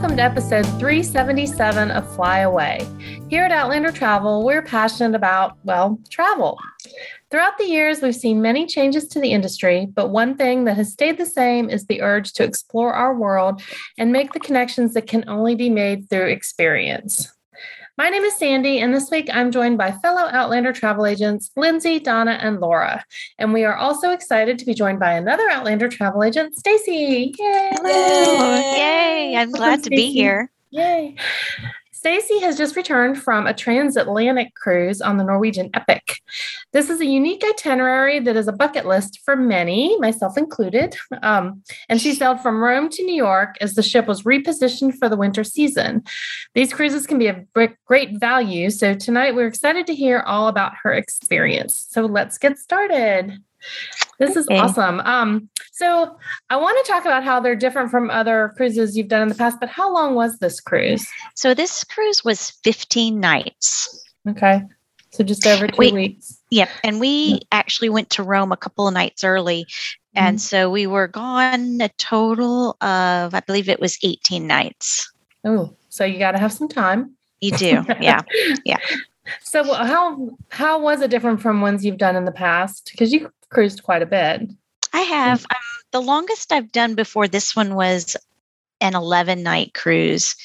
welcome to episode 377 of Fly Away. Here at Outlander Travel, we're passionate about, travel. Throughout the years, we've seen many changes to the industry, but one thing that has stayed the same is the urge to explore our world and make the connections that can only be made through experience. My name is Sandy, and this week I'm joined by fellow Outlander travel agents, Lindsay, Donna, and Laura. And we are also excited to be joined by another Outlander travel agent, Stacy. Yay! Hello! Yay! I'm glad to be here. Yay! Stacy has just returned from a transatlantic cruise on the Norwegian Epic. This is a unique itinerary that is a bucket list for many, myself included. And she sailed from Rome to New York as the ship was repositioned for the winter season. These cruises can be of great value. So tonight we're excited to hear all about her experience. So let's get started. This is awesome. So I want to talk about how they're different from other cruises you've done in the past, but how long was this cruise? So this cruise was 15 nights. Okay. So just over 2 weeks. Yep. And we actually went to Rome a couple of nights early. And so we were gone a total of, I believe it was 18 nights. Oh, so you got to have some time. You do. Yeah. Yeah. So how was it different from ones you've done in the past? Because you cruised quite a bit. I have. The longest I've done before this one was an 11-night cruise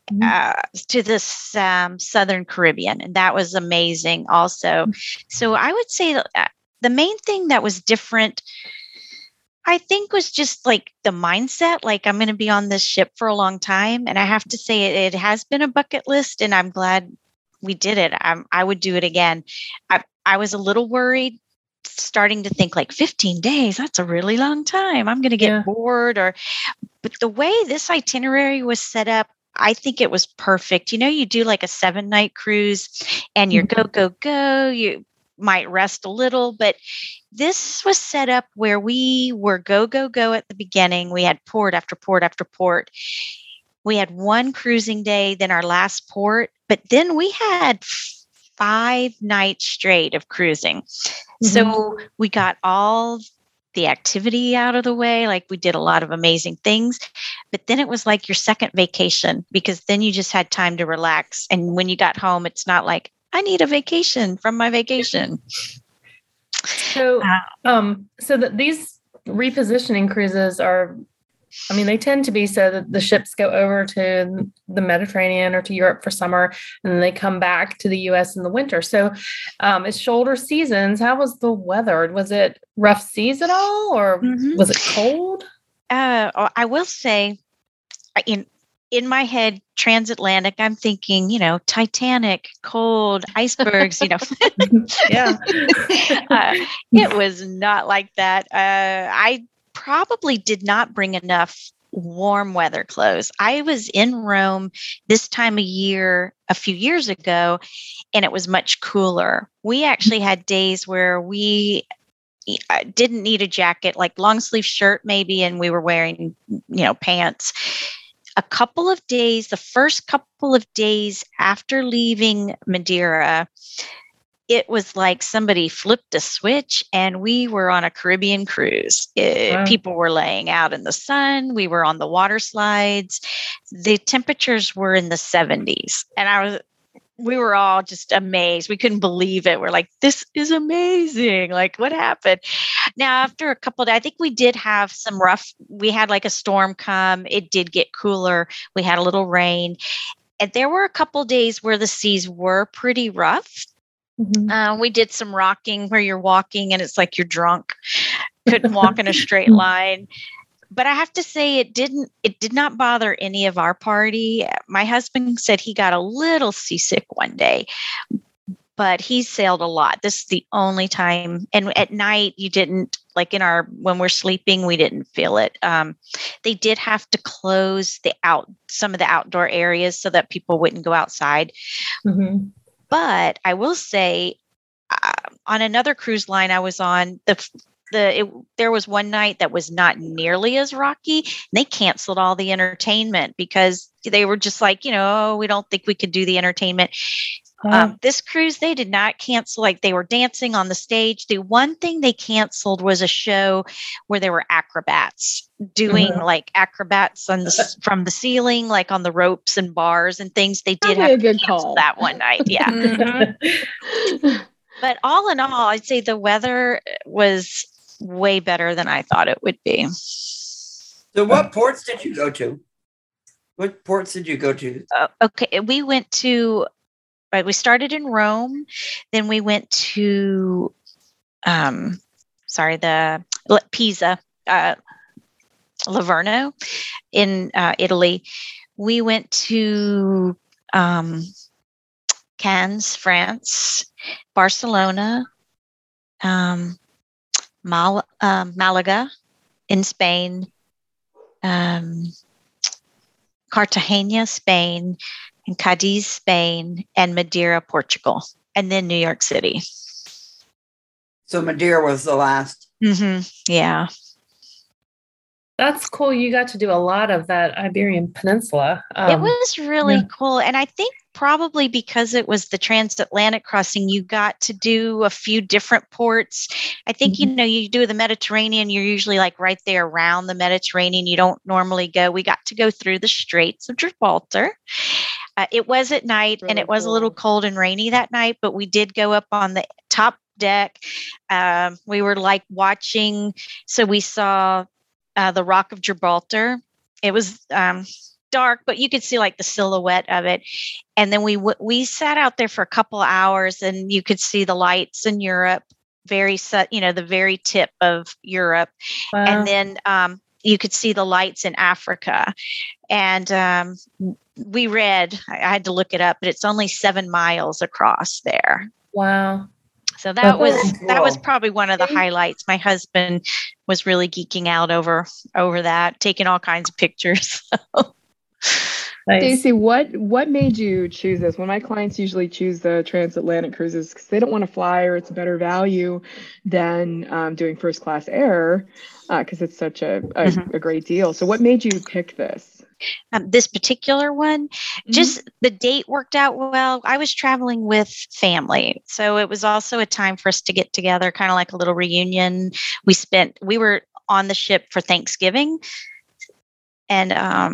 to the Southern Caribbean. And that was amazing also. So I would say the main thing that was different, I think, was just like the mindset. Like, I'm going to be on this ship for a long time. And I have to say it has been a bucket list, and I'm glad we did it. I would do it again. I was a little worried, starting to think like 15 days, that's a really long time. I'm going to get bored. But the way this itinerary was set up, I think it was perfect. You know, you do like a 7-night cruise and you're go. You might rest a little, but this was set up where we were go at the beginning. We had port after port after port. We had one cruising day, then our last port, but then we had 5 nights straight of cruising. So we got all the activity out of the way. Like, we did a lot of amazing things, but then it was like your second vacation, because then you just had time to relax. And when you got home, it's not like, I need a vacation from my vacation. So, these repositioning cruises are, they tend to be so that the ships go over to the Mediterranean or to Europe for summer, and then they come back to the U.S. in the winter. So it's shoulder seasons. How was the weather? Was it rough seas at all, or was it cold? I will say, in my head, transatlantic, I'm thinking, Titanic, cold, icebergs, Yeah. It was not like that. I probably did not bring enough warm weather clothes. I was in Rome this time of year a few years ago, and it was much cooler. We actually had days where we didn't need a jacket, like long sleeve shirt maybe, and we were wearing, pants. A couple of days, the first couple of days after leaving Madeira, it was like somebody flipped a switch and we were on a Caribbean cruise. People were laying out in the sun. We were on the water slides. The temperatures were in the 70s. And we were all just amazed. We couldn't believe it. We're like, this is amazing. Like, what happened? Now, after a couple of days, I think we did have we had like a storm come. It did get cooler. We had a little rain. And there were a couple of days where the seas were pretty rough. We did some rocking where you're walking and it's like you're drunk, couldn't walk in a straight line. But I have to say, it did not bother any of our party. My husband said he got a little seasick one day, but he sailed a lot. This is the only time. And at night, you didn't, like when we're sleeping, we didn't feel it. They did have to close some of the outdoor areas so that people wouldn't go outside. But I will say, on another cruise line I was on, there was one night that was not nearly as rocky. They canceled all the entertainment because they were just like, we don't think we could do the entertainment. This cruise, they did not cancel. Like, they were dancing on the stage. The one thing they canceled was a show where there were acrobats doing like acrobats on from the ceiling, like on the ropes and bars and things. They did have to cancel that one night. Yeah. But all in all, I'd say the weather was way better than I thought it would be. So what ports did you go to? What ports did you go to? Okay. We went to, we started in Rome. Then we went to, the Pisa, Livorno in Italy. We went to Cannes, France, Barcelona, Malaga in Spain, Cartagena, Spain, and Cadiz, Spain, and Madeira, Portugal, and then New York City. So Madeira was the last. Mm-hmm. Yeah. That's cool. You got to do a lot of that Iberian Peninsula. It was really cool. And I think probably because it was the transatlantic crossing, you got to do a few different ports. I think, you do the Mediterranean, you're usually like right there around the Mediterranean. You don't normally go. We got to go through the Straits of Gibraltar. It was at night and it was a little cold and rainy that night, but we did go up on the top deck. We were like watching. So we saw the Rock of Gibraltar. It was dark, but you could see like the silhouette of it. And then we sat out there for a couple of hours, and you could see the lights in Europe, the very tip of Europe. Wow. And then you could see the lights in Africa. And we read, I had to look it up, but it's only 7 miles across there. Wow. So that was probably one of the highlights. My husband was really geeking out over that, taking all kinds of pictures. Nice. Stacey, what made you choose this? When my clients usually choose the transatlantic cruises because they don't want to fly, or it's a better value than doing first class air because it's such a great deal. So what made you pick this? This particular one, just the date worked out well. I was traveling with family, so it was also a time for us to get together, kind of like a little reunion. We were on the ship for Thanksgiving, and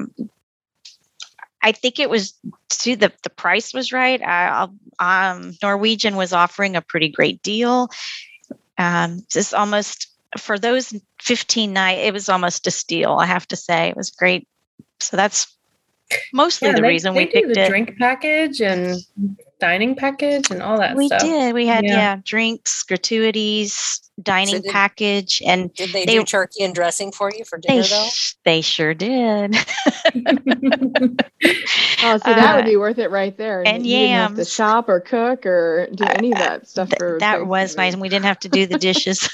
I think it was too, the price was right. Norwegian was offering a pretty great deal. Just almost for those 15 nights, it was almost a steal. I have to say, it was great. So that's mostly the reason we picked the drink package and dining package and all that stuff. We did. We had drinks, gratuities, dining package, and did they do turkey and dressing for you for dinner though? They sure did. Oh, so that would be worth it right there. And you didn't have to shop or cook or do any of that stuff. That was nice, and we didn't have to do the dishes.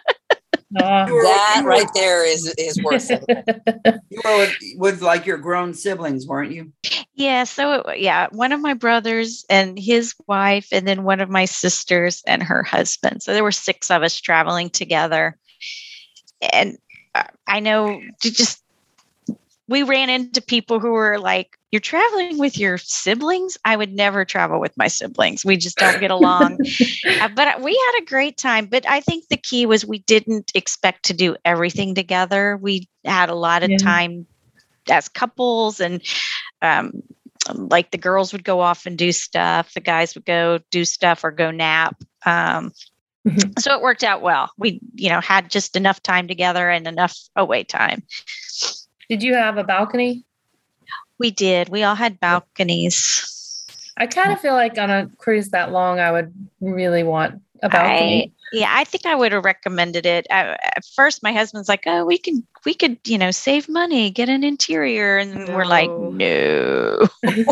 That right there is worth it. You were with like your grown siblings, weren't you? Yeah. So one of my brothers and his wife, and then one of my sisters and her husband. So there were 6 of us traveling together. And I know we ran into people who were like, "You're traveling with your siblings?" I would never travel with my siblings. We just don't get along. But we had a great time. But I think the key was we didn't expect to do everything together. We had a lot of time as couples, and like the girls would go off and do stuff. The guys would go do stuff or go nap. So it worked out well. We, had just enough time together and enough away time. Did you have a balcony? We did. We all had balconies. I kind of feel like on a cruise that long, I would really want a balcony. I think I would have recommended it. At first, my husband's like, "Oh, we could, save money, get an interior," and we're like, "No,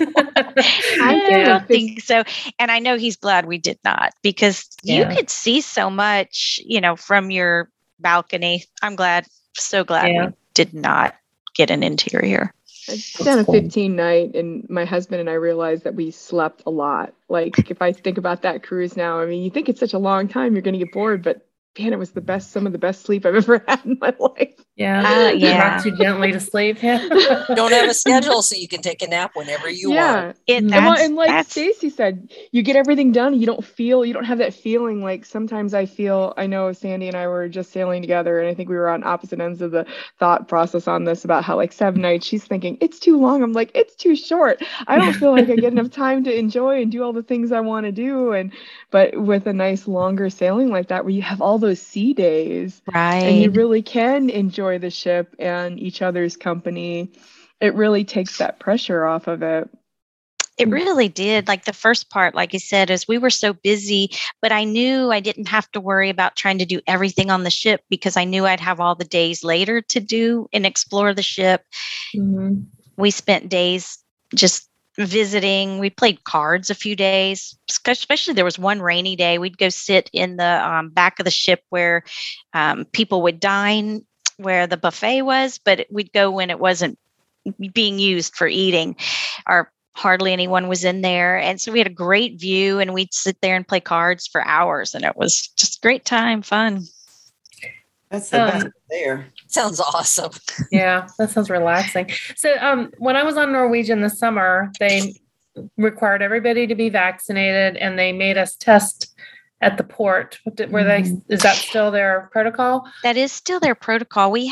I don't think so." And I know he's glad we did not, because you could see so much, from your balcony. I'm so glad we did not get an interior. It's on a 15 night, and my husband and I realized that we slept a lot. Like, if I think about that cruise now, I mean, you think it's such a long time, you're going to get bored, but man, it was some of the best sleep I've ever had in my life. Yeah. Yeah. Rock you gently to sleep. Yeah. Don't have a schedule so you can take a nap whenever you want. And like Stacy said, you get everything done. You don't have that feeling. Like sometimes I know Sandy and I were just sailing together, and I think we were on opposite ends of the thought process on this about how like 7 nights, she's thinking it's too long. I'm like, it's too short. I don't feel like I get enough time to enjoy and do all the things I want to do. But with a nice longer sailing like that, where you have all those sea days, right, and you really can enjoy the ship and each other's company, it really takes that pressure off of it. It really did. Like the first part, like I said, is we were so busy, but I knew I didn't have to worry about trying to do everything on the ship because I knew I'd have all the days later to do and explore the ship. Mm-hmm. We spent days just visiting. We played cards a few days, especially there was one rainy day. We'd go sit in the back of the ship where people would dine, where the buffet was, but we'd go when it wasn't being used for eating, or hardly anyone was in there. And so we had a great view, and we'd sit there and play cards for hours, and it was just a great time, fun. That's the best there. Sounds awesome. Yeah, that sounds relaxing. So when I was on Norwegian this summer, they required everybody to be vaccinated, and they made us test at the port. Is that still their protocol? That is still their protocol. We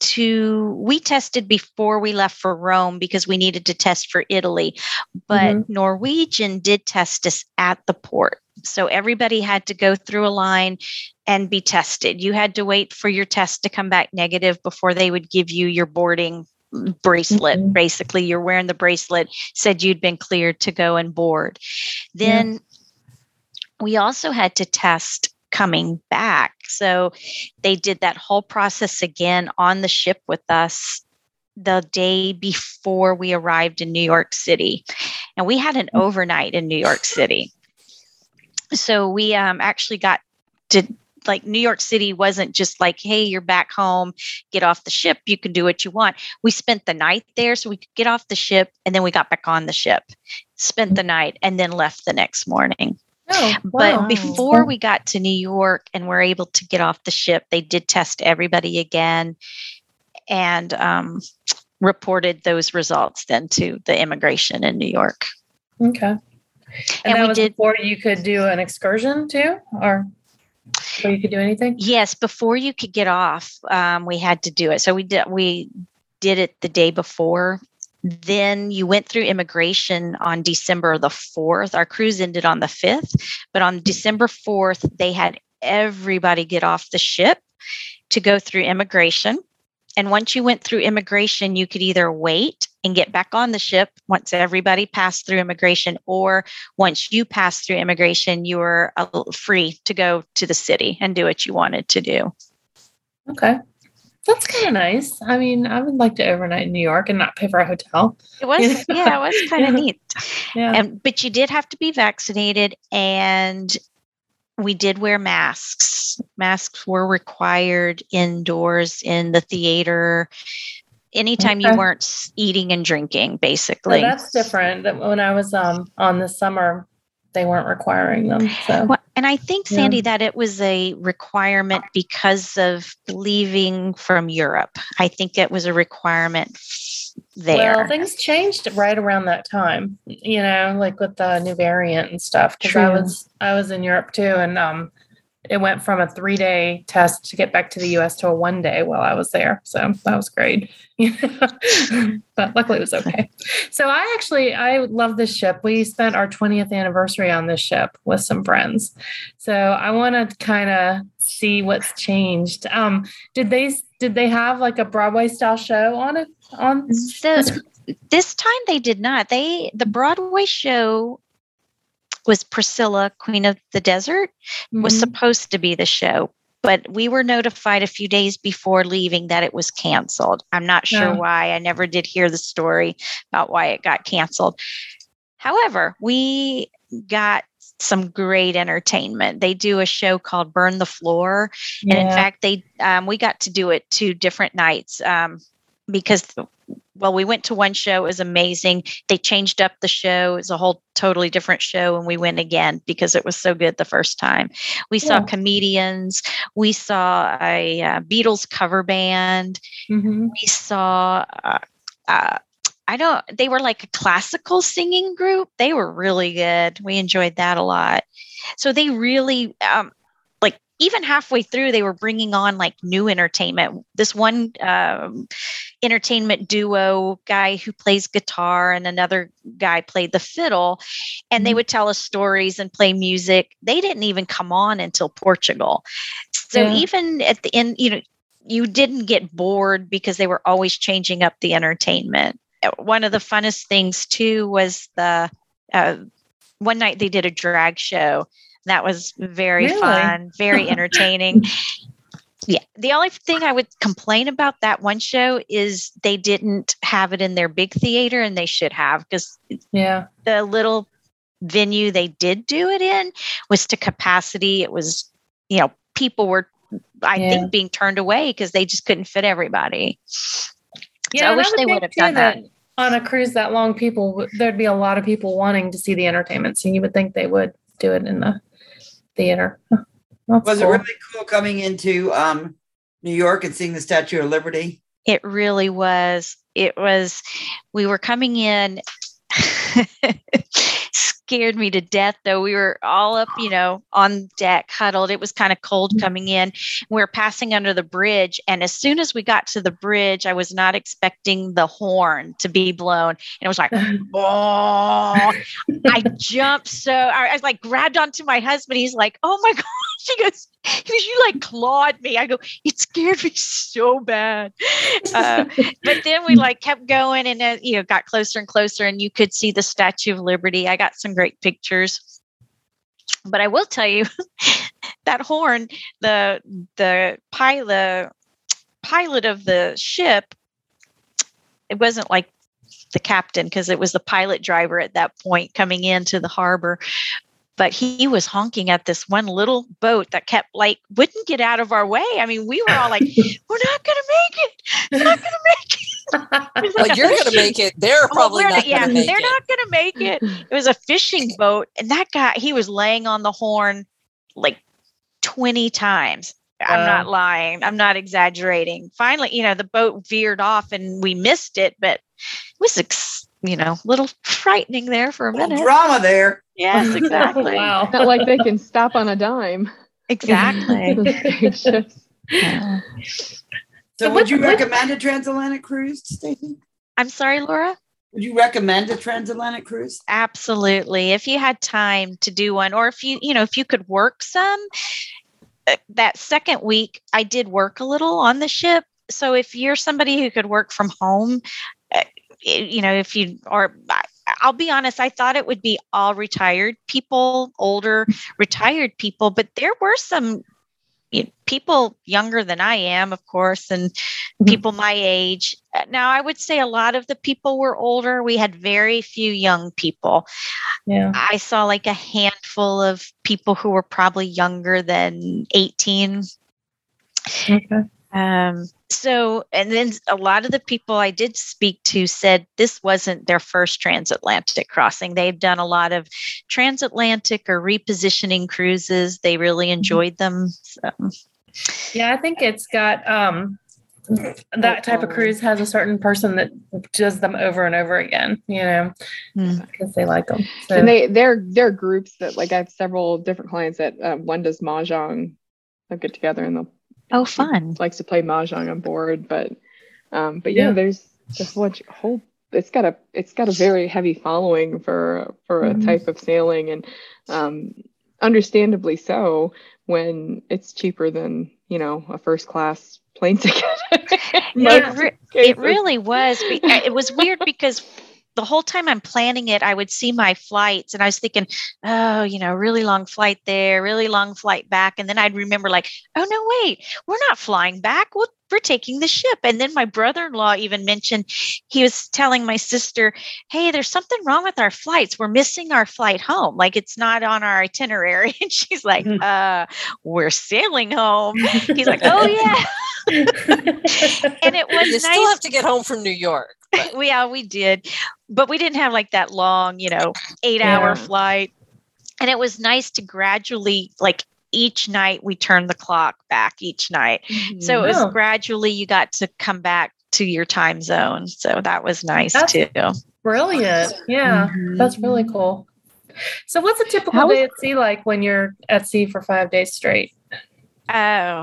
tested before we left for Rome because we needed to test for Italy, but Norwegian did test us at the port. So everybody had to go through a line and be tested. You had to wait for your test to come back negative before they would give you your boarding bracelet. Basically, you're wearing the bracelet, said you'd been cleared to go and board. Then we also had to test coming back. So they did that whole process again on the ship with us the day before we arrived in New York City. And we had an overnight in New York City. So we actually got to, like, New York City wasn't just like, hey, you're back home, get off the ship, you can do what you want. We spent the night there so we could get off the ship, and then we got back on the ship, spent the night, and then left the next morning. Oh, wow. But before we got to New York and were able to get off the ship, they did test everybody again and reported those results then to the immigration in New York. Okay. And that was before you could do an excursion too, or before you could do anything? Yes, before you could get off, we had to do it. So we did it the day before. Then you went through immigration on December the 4th. Our cruise ended on the 5th, but on December 4th, they had everybody get off the ship to go through immigration. And once you went through immigration, you could either wait and get back on the ship once everybody passed through immigration, or once you passed through immigration, you were free to go to the city and do what you wanted to do. Okay. That's kind of nice. I mean, I would like to overnight in New York and not pay for a hotel. It was, it was kind of neat. Yeah. But you did have to be vaccinated, and we did wear masks. Masks were required indoors in the theater. Anytime you weren't eating and drinking, basically. So that's different. When I was on this summer, they weren't requiring them. So, well, and I think, Sandy, that it was a requirement because of leaving from Europe. I think it was a requirement there. Well, things changed right around that time, like with the new variant and stuff. Because I was in Europe too, and it went from a 3-day test to get back to the U.S. to a 1-day while I was there. So that was great. But luckily it was okay. So I love this ship. We spent our 20th anniversary on this ship with some friends. So I want to kind of see what's changed. Did they have like a Broadway style show on it? This time they did not. The Broadway show was Priscilla, Queen of the Desert, was supposed to be the show, but we were notified a few days before leaving that it was canceled. I'm not sure why. I never did hear the story about why it got canceled. However, we got some great entertainment. They do a show called Burn the Floor. And in fact, we got to do it 2 different nights because we went to one show. It was amazing. They changed up the show. It was a whole totally different show. And we went again because it was so good the first time. We saw comedians. We saw a Beatles cover band. We saw, they were like a classical singing group. They were really good. We enjoyed that a lot. So they really, even halfway through, they were bringing on like new entertainment. This one entertainment duo guy who plays guitar and another guy played the fiddle, and they would tell us stories and play music. They didn't even come on until Portugal. So even at the end, you didn't get bored because they were always changing up the entertainment. One of the funnest things too was the one night they did a drag show. That was very fun, very entertaining. Yeah. The only thing I would complain about that one show is they didn't have it in their big theater, and they should have, because the little venue they did do it in was to capacity. It was, people were, I think, being turned away because they just couldn't fit everybody. Yeah, so I wish they would have done that. On a cruise that long, there'd be a lot of people wanting to see the entertainment. So you would think they would do it in the theater. Was it really cool coming into New York and seeing the Statue of Liberty? It really was. We were coming in, scared me to death, though. We were all up, on deck, huddled. It was kind of cold coming in. We were passing under the bridge. And as soon as we got to the bridge, I was not expecting the horn to be blown. And it was like, oh, I jumped. So I was like, grabbed onto my husband. He's like, oh my gosh. He goes, you like clawed me. I go, it scared me so bad. But then we kept going and, got closer and closer, and you could see the Statue of Liberty. I got some great pictures. But I will tell you that horn, the pilot of the ship, it wasn't like the captain, because it was the pilot driver at that point coming into the harbor. But he was honking at this one little boat that kept wouldn't get out of our way. I mean, we were all like, we're not going to make it. We're not going to make it. Well, you're going to make it. They're probably not going to make it. They're not going to make it. It was a fishing boat. And that guy, he was laying on the horn 20 times. I'm not lying. I'm not exaggerating. Finally, the boat veered off and we missed it, but it was a little frightening there for a minute. Drama there. Yes, exactly. Wow. Not like they can stop on a dime. Exactly. So would you recommend a transatlantic cruise, Stacey? I'm sorry, Laura? Would you recommend a transatlantic cruise? Absolutely. If you had time to do one, or if you could work some, that second week, I did work a little on the ship. So if you're somebody who could work from home, if you are, I'll be honest, I thought it would be all retired people, older retired people, but there were some people younger than I am, of course, and people my age. Now, I would say a lot of the people were older. We had very few young people. Yeah. I saw a handful of people who were probably younger than 18. Okay. So, and then a lot of the people I did speak to said this wasn't their first transatlantic crossing. They've done a lot of transatlantic or repositioning cruises. They really enjoyed them. So. Yeah, I think it's got that type of cruise has a certain person that does them over and over again, because they like them. So. And they're groups that I have several different clients that one does mahjong. They'll get together and they'll. Oh, fun! Likes to play mahjong on board, but there's just whole. It's got a very heavy following for a type of sailing, and understandably so when it's cheaper than a first class plane ticket. It really was. It was weird because the whole time I'm planning it, I would see my flights and I was thinking, oh, really long flight there, really long flight back. And then I'd remember oh, no, wait, we're not flying back. We're taking the ship. And then my brother-in-law even mentioned, he was telling my sister, hey, there's something wrong with our flights. We're missing our flight home. It's not on our itinerary. And she's like, we're sailing home. He's like, oh, yeah. And it was you nice. Still have to get home from New York. we did, but we didn't have like that long, 8-hour flight. And it was nice to gradually, like each night we turned the clock back each night. Mm-hmm. So it was gradually you got to come back to your time zone. So that was nice too. Brilliant. Yeah. Mm-hmm. That's really cool. So what's a typical day at sea like when you're at sea for 5 days straight? Oh,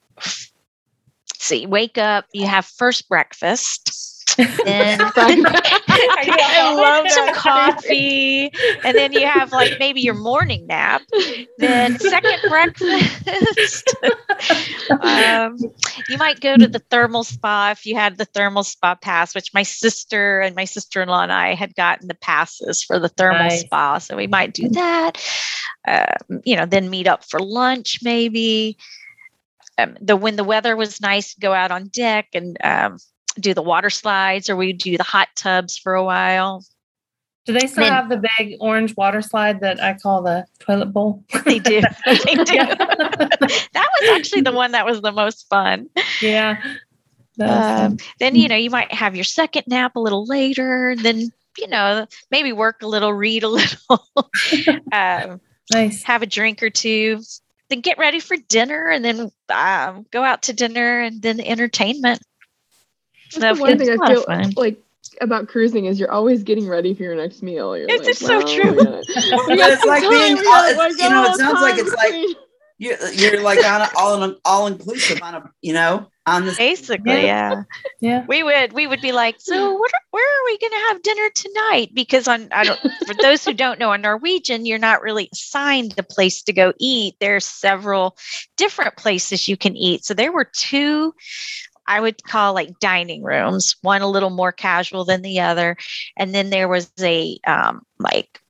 so you wake up, you have first breakfast. Then I love some coffee, and then you have like maybe your morning nap. Then second breakfast. You might go to the thermal spa if you had the thermal spa pass, which my sister and my sister-in-law and I had gotten the passes for the thermal spa, so we might do that. Then meet up for lunch maybe. When the weather was nice, go out on deck and do the water slides, or we do the hot tubs for a while. Do they still have the big orange water slide that I call the toilet bowl? They do. They do. That was actually the one that was the most fun. Yeah. Then, you might have your second nap a little later. Then, maybe work a little, read a little, nice. Have a drink or two, then get ready for dinner, and then go out to dinner, and then entertainment. That's the one thing I feel like about cruising is you're always getting ready for your next meal. It's so true. It's like being, it sounds like it's like you're like on an all inclusive on the basically, yeah. We would be like, so where are we going to have dinner tonight? Because for those who don't know, on Norwegian, you're not really assigned a place to go eat. There's several different places you can eat. So there were 2. I would call like dining rooms, one a little more casual than the other. And then there was a like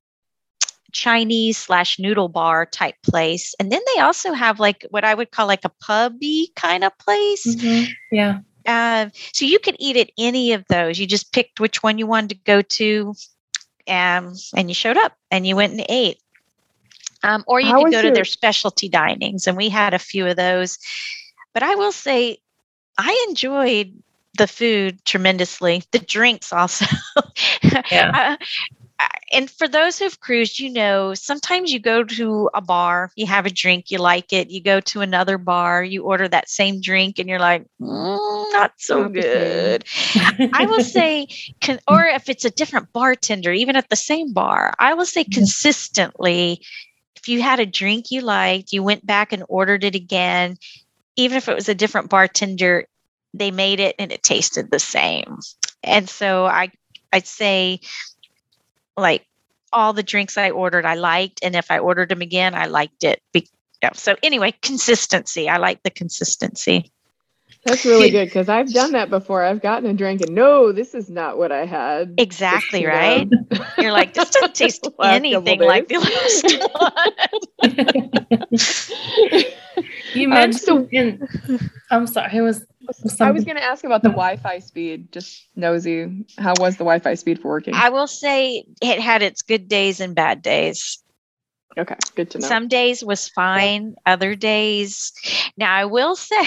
Chinese/noodle bar type place. And then they also have like what I would call like a pubby kind of place. Mm-hmm. Yeah. So you could eat at any of those. You just picked which one you wanted to go to, and you showed up and you went and ate. Or you could go to their specialty dinings, and we had a few of those. But I will say, I enjoyed the food tremendously. The drinks also. Yeah. And for those who've cruised, sometimes you go to a bar, you have a drink, you like it. You go to another bar, you order that same drink, and you're like, not so good. I will say, or if it's a different bartender, even at the same bar, I will say consistently, if you had a drink you liked, you went back and ordered it again, even if it was a different bartender, they made it and it tasted the same. And so I'd say, like, all the drinks I ordered, I liked. And if I ordered them again, I liked it. So anyway, consistency. I like the consistency. That's really good, because I've done that before. I've gotten a drink and no, this is not what I had. Exactly, right? You're like, this doesn't taste anything like the last one. You mentioned I'm sorry, I was going to ask about the Wi-Fi speed, just nosy. How was the Wi-Fi speed for working? I will say it had its good days and bad days. Okay, good to know. Some days was fine, other days. Now, I will say,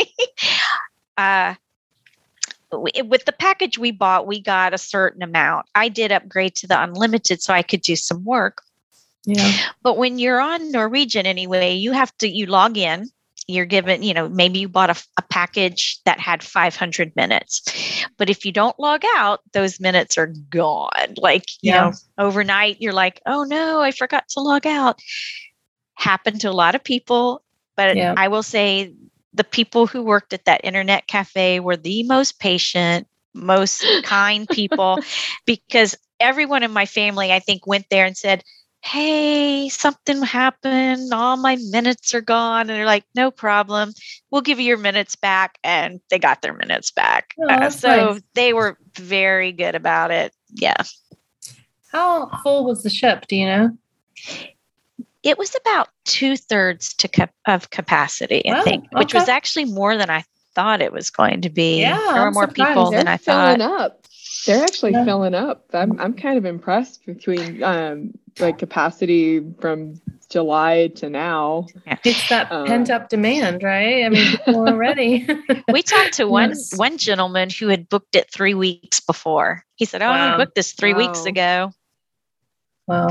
with the package we bought, we got a certain amount. I did upgrade to the unlimited so I could do some work. Yeah. But when you're on Norwegian anyway, you log in. You're given, maybe you bought a package that had 500 minutes. But if you don't log out, those minutes are gone. Like, overnight, you're like, oh no, I forgot to log out. Happened to a lot of people. But I will say the people who worked at that internet cafe were the most patient, most kind people, because everyone in my family, I think, went there and said, hey, something happened. All my minutes are gone. And they're like, no problem. We'll give you your minutes back. And they got their minutes back. Oh, so nice. They were very good about it. Yeah. How full was the ship? Do you know? It was about 2/3 of capacity, I think, which was actually more than I thought it was going to be. Yeah, there were more people than I thought. They're actually filling up. I'm kind of impressed between like capacity from July to now. It's that pent up demand, right? I mean, people are ready. We talked to one gentleman who had booked it 3 weeks before. He said, I booked this 3 weeks ago. Wow.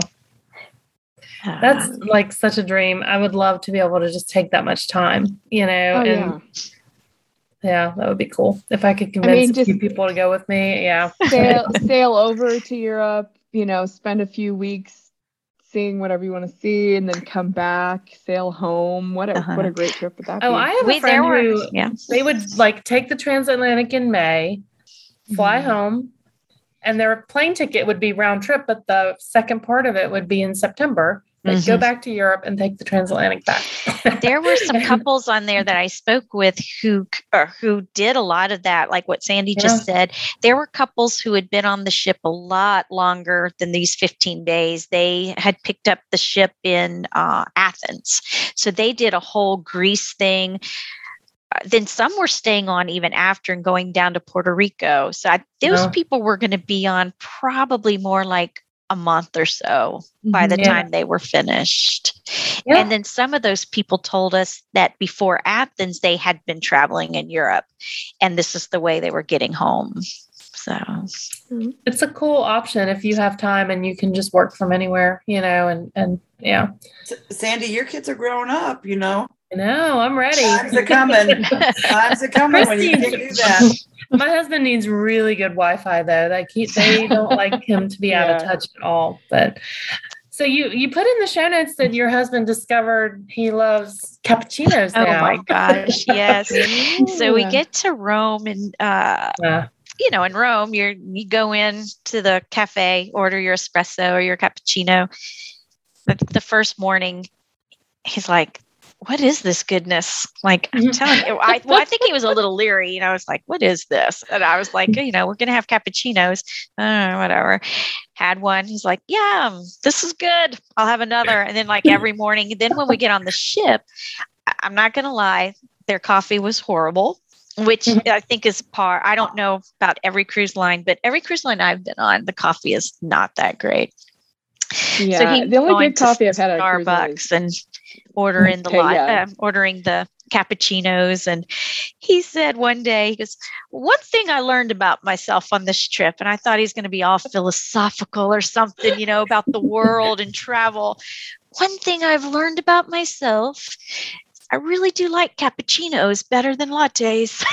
That's like such a dream. I would love to be able to just take that much time, Yeah, that would be cool. If I could convince a few people to go with me. Yeah. Sail over to Europe, spend a few weeks seeing whatever you want to see and then come back, sail home. What a great trip would that be? Oh, I have a friend who they would like take the transatlantic in May, fly home, and their plane ticket would be round trip, but the second part of it would be in September. Like go back to Europe and take the transatlantic back. There were some couples on there that I spoke with who did a lot of that, like what Sandy just said. There were couples who had been on the ship a lot longer than these 15 days. They had picked up the ship in Athens. So they did a whole Greece thing. Then some were staying on even after and going down to Puerto Rico. So those people were going to be on probably more like a month or so by the time they were finished. Yeah. And then some of those people told us that before Athens, they had been traveling in Europe and this is the way they were getting home. So it's a cool option if you have time and you can just work from anywhere, and yeah. Sandy, your kids are growing up, I know, I'm ready. Times are coming. Times are coming when you can do that. My husband needs really good Wi-Fi though. Like they don't like him to be out of touch at all. But so you put in the show notes that your husband discovered he loves cappuccinos now. Oh my gosh, yes. So we get to Rome and in Rome, you go in to the cafe, order your espresso or your cappuccino. The first morning, he's like, what is this goodness? Like, I'm telling you, I think he was a little leery. I was like, what is this? And I was like, we're going to have cappuccinos. Whatever. Had one. He's like, yeah, this is good. I'll have another. And then like every morning. Then when we get on the ship, I'm not going to lie, their coffee was horrible, which I think is I don't know about every cruise line, but every cruise line I've been on, the coffee is not that great. Yeah, so the only good coffee I've had at Starbucks and ordering the cappuccinos. And he said one day, he goes, one thing I learned about myself on this trip, and I thought he's going to be all philosophical or something, about the world and travel. One thing I've learned about myself, I really do like cappuccinos better than lattes.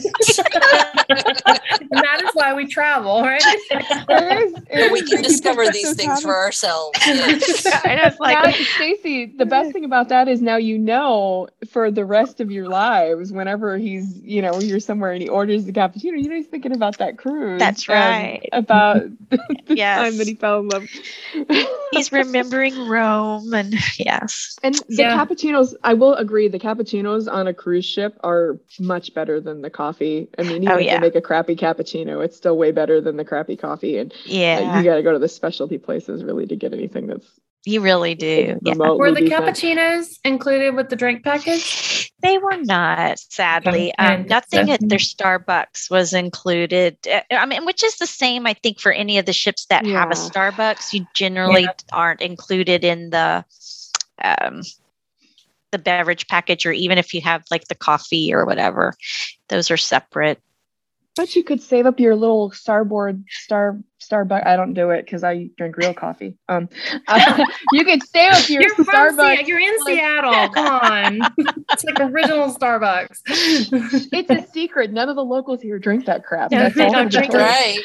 And that is why we travel, right? We can discover these things for ourselves. Yes. Like, Stacey, the best thing about that is now for the rest of your lives, whenever he's, you're somewhere and he orders the cappuccino, he's thinking about that cruise. That's right. About the time that he fell in love. He's remembering Rome and yes. And the cappuccinos, I will agree, the cappuccinos on a cruise ship are much better than the coffee. I mean, even if they make a crappy cappuccino, it's still way better than the crappy coffee. And you got to go to the specialty places really to get anything that's. You really do. Were the cappuccinos included with the drink package? They were not, sadly. Nothing at their Starbucks was included. Which is the same, I think, for any of the ships that have a Starbucks. You generally aren't included in the beverage package, or even if you have like the coffee or whatever, those are separate. But you could save up your little Starbucks. I don't do it because I drink real coffee. You could save up your Starbucks. You're in Seattle. Come on. It's like original Starbucks. It's a secret. None of the locals here drink that crap. Yeah, they don't drink right.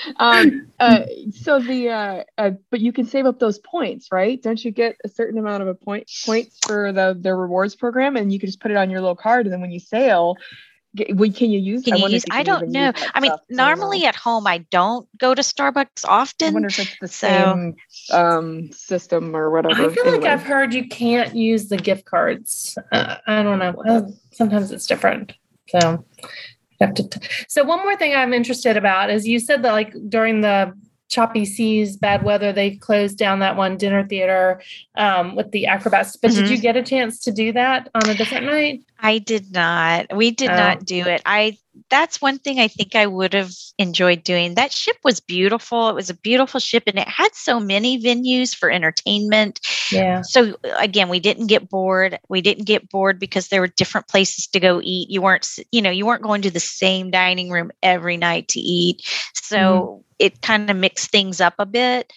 But you can save up those points, right? Don't you get a certain amount of points for the rewards program, and you can just put it on your little card, and then when you sail. Can you use? I don't know. Normally at home, I don't go to Starbucks often. I wonder if it's the same system or whatever. I feel like I've heard you can't use the gift cards. I don't know. Sometimes it's different. So So one more thing I'm interested about is you said that like during the choppy seas, bad weather, they closed down that one dinner theater with the acrobats. But did you get a chance to do that on a different night? I did not. We did not do it. that's one thing I think I would have enjoyed doing. That ship was beautiful. It was a beautiful ship, and it had so many venues for entertainment. Yeah. So again, we didn't get bored. We didn't get bored because there were different places to go eat. You weren't going to the same dining room every night to eat. So it kind of mixed things up a bit.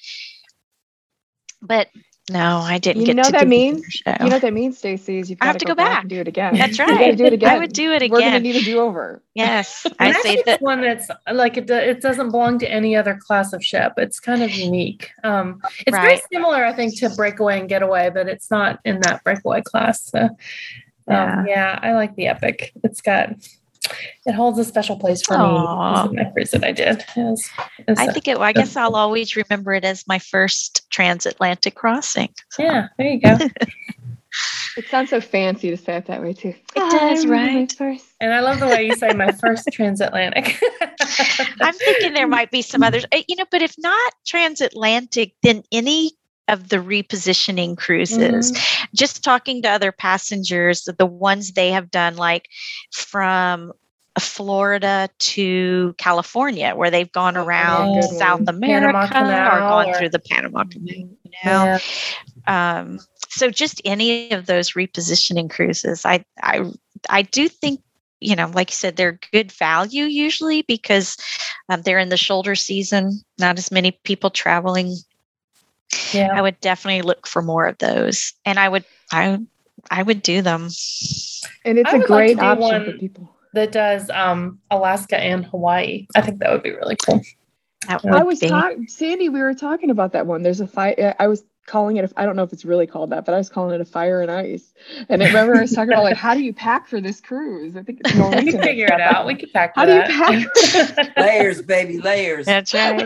But no, I didn't You get know to that do means the show. you know what that means, Stacey, is you've I got have to go back and do it again. That's You right. gotta do it again. I would do it again. We're gonna need a do-over. Yes, And I that say ship's that. one that's like it doesn't belong to any other class of ship. It's kind of unique. It's very Right. similar, I think, to Breakaway and Getaway, but it's not in that Breakaway class. So, Yeah. I like the Epic. It holds a special place for me. Aw. This is my cruise that I did. I guess I'll always remember it as my first transatlantic crossing. So. Yeah, there you go. It sounds so fancy to say it that way too. It does, right? And I love the way you say my first transatlantic. I'm thinking there might be some others, but if not transatlantic, then any of the repositioning cruises, just talking to other passengers, the ones they have done, like from Florida to California, where they've gone around South America or gone through the Panama Canal. Yeah. So just any of those repositioning cruises, I do think, like you said, they're good value usually because they're in the shoulder season, not as many people traveling. Yeah. I would definitely look for more of those, and I would do them. And it's a great option for people that does Alaska and Hawaii. I think that would be really cool. Sandy, we were talking about that one. There's a fire. I was calling it, I don't know if it's really called that, but I was calling it a fire and ice. And I remember I was talking about, like, how do you pack for this cruise? I think it's Norwegian. We can figure it out. We can pack. How do you pack? Layers, baby, layers. That's right.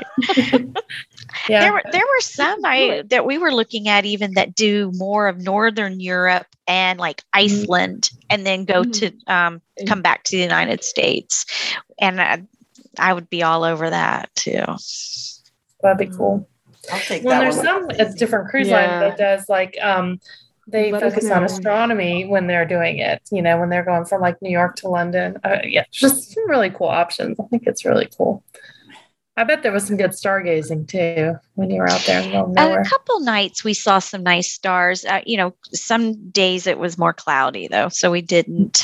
Yeah. There were some that we were looking at even that do more of Northern Europe and like Iceland, and then go to come back to the United States. And I would be all over that too. That'd be cool. I'll take well, that there's one. some different cruise line that does like they focus on astronomy when they're doing it. When they're going from like New York to London. Just some really cool options. I think it's really cool. I bet there was some good stargazing too when you were out there in the middle of nowhere. A couple nights we saw some nice stars. Some days it was more cloudy though, so we didn't.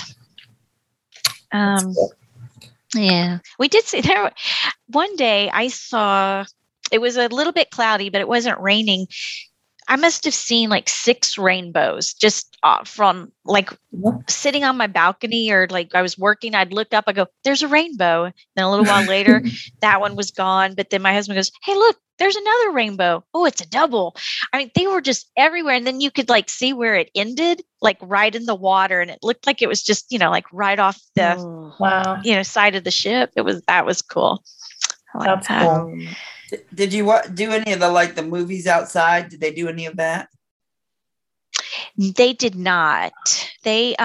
Cool. Yeah, we did see there. One day I saw. It was a little bit cloudy, but it wasn't raining. I must have seen like 6 rainbows just from like sitting on my balcony, or like I was working. I'd look up, I go, there's a rainbow. Then a little while later, that one was gone. But then my husband goes, hey, look, there's another rainbow. Oh, it's a double. I mean, they were just everywhere. And then you could like see where it ended, like right in the water. And it looked like it was just, like right off the, side of the ship. That was cool. That's cool. Did you do any of the movies outside? Did they do any of that? They did not. They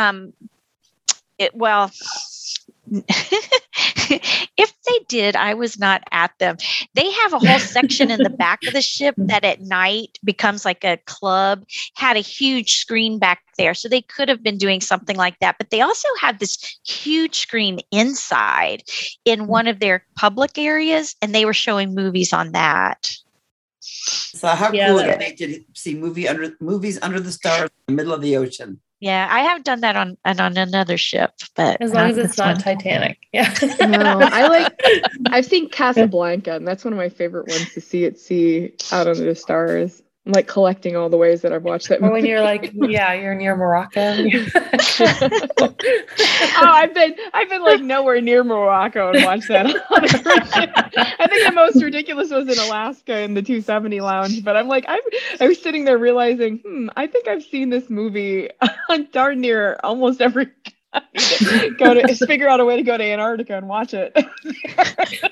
if they did, I was not at them. They have a whole section in the back of the ship that at night becomes like a club, had a huge screen back there. So they could have been doing something like that. But they also have this huge screen inside in one of their public areas, and they were showing movies on that. So how cool would it be to see movies under the stars in the middle of the ocean? Yeah, I have done that on another ship, but as long as it's not Titanic. Yeah. No, I've seen Casablanca, and that's one of my favorite ones to see at sea out under the stars. I'm like collecting all the ways that I've watched that movie. When you're like, you're near Morocco. I've been like nowhere near Morocco and watched that on a cruise ship. I think the most ridiculous was in Alaska in the 270 lounge. But I'm like, I was sitting there realizing, I think I've seen this movie darn near almost every time. Figure out a way to go to Antarctica and watch it.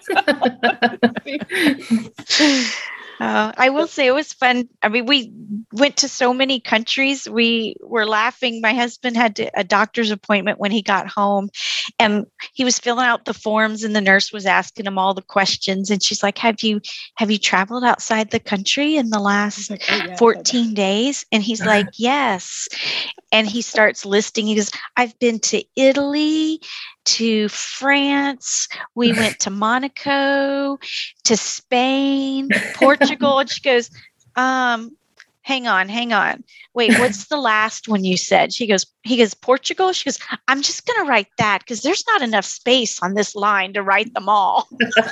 I will say it was fun. I mean, we went to so many countries. We were laughing. My husband had a doctor's appointment when he got home, and he was filling out the forms, and the nurse was asking him all the questions. And she's like, have you traveled outside the country in the last 14 days? And he's like, yes. And he starts listing. He goes, I've been to Italy, to France. We went to Monaco, to Spain, Portugal. And she goes, hang on. Wait, what's the last one you said? He goes, Portugal. She goes, I'm just going to write that because there's not enough space on this line to write them all.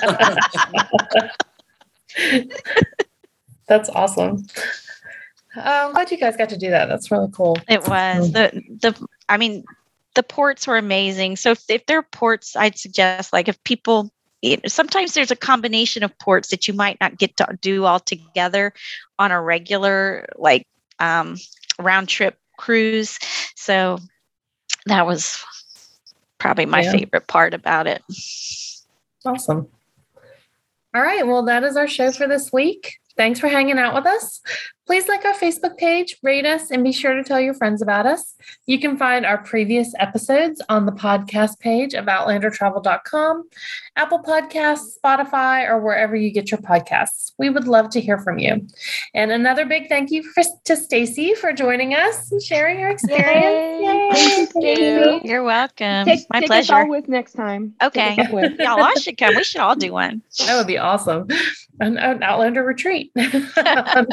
That's awesome. I'm glad you guys got to do that. That's really cool. It was the ports were amazing. So if there are ports, I'd suggest, like, if people, sometimes there's a combination of ports that you might not get to do all together on a regular, like, round trip cruise. So that was probably my favorite part about it. Awesome. All right. Well, that is our show for this week. Thanks for hanging out with us. Please like our Facebook page, rate us, and be sure to tell your friends about us. You can find our previous episodes on the podcast page of OutlanderTravel.com, Apple Podcasts, Spotify, or wherever you get your podcasts. We would love to hear from you. And another big thank you to Stacy for joining us and sharing your experience. Yay. Thank you, Stacy. You're welcome. My take pleasure. Us all with next time. Okay. Y'all all should come. We should all do one. That would be awesome. An Outlander retreat. We come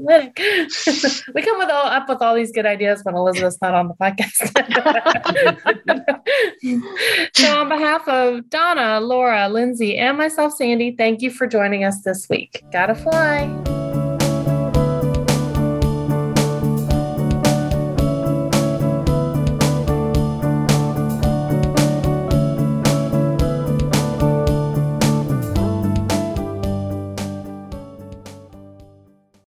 up with all these good ideas when Elizabeth's not on the podcast. So on behalf of Donna, Laura, Lindsay, and myself, Sandy, thank you for joining us this week. Gotta fly.